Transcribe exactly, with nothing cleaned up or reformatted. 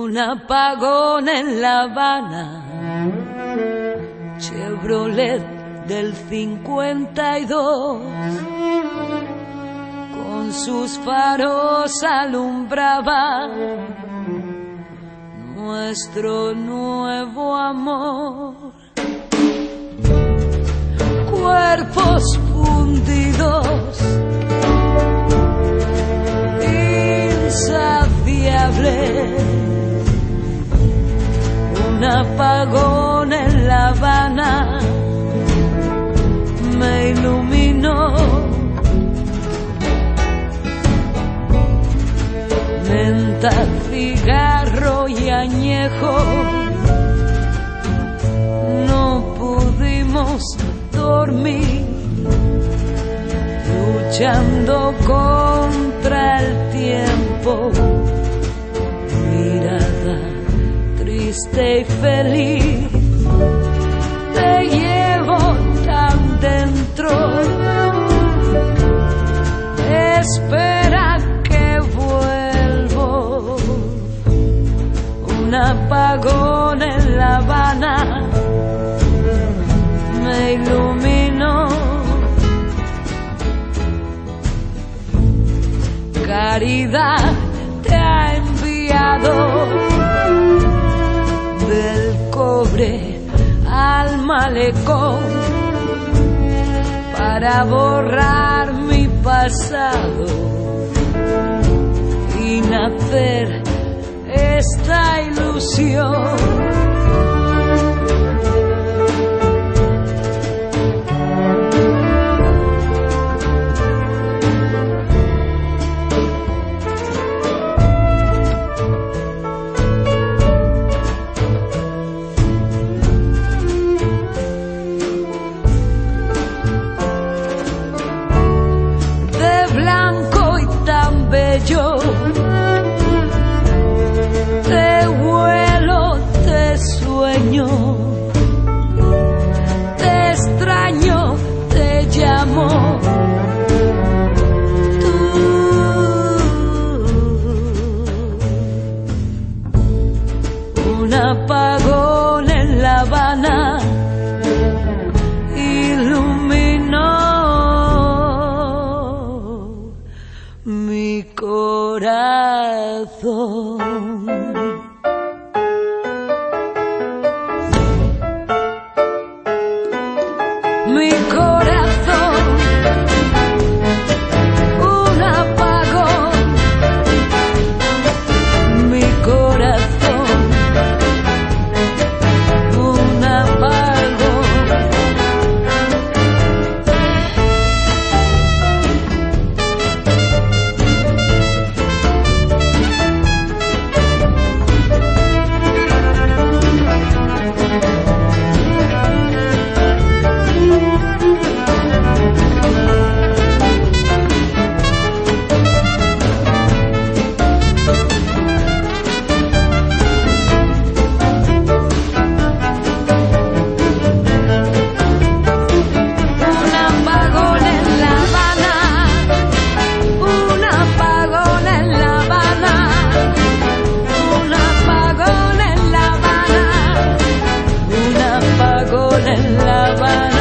Un apagón en La Habana, Chevrolet del cincuenta y dos, con sus faros alumbraba nuestro nuevo amor. Cuerpos fundidos, insaciables, un apagón en La Habana me iluminó. Menta, cigarro y añejo, no pudimos dormir, luchando contra el tiempo. Mirada triste y feliz, te llevo tan dentro. Espera que vuelvo. Un apagón en La Habana me iluminó. Caridad te ha enviado del cobre al malecón para borrar mi pasado y nacer esta ilusión. Yo te vuelo, te sueño, te extraño, te llamo. Tú, un apagón en La Habana iluminó mi corazón. Mi corazón, un apagón. Mi corazón, un apagón. En La Habana.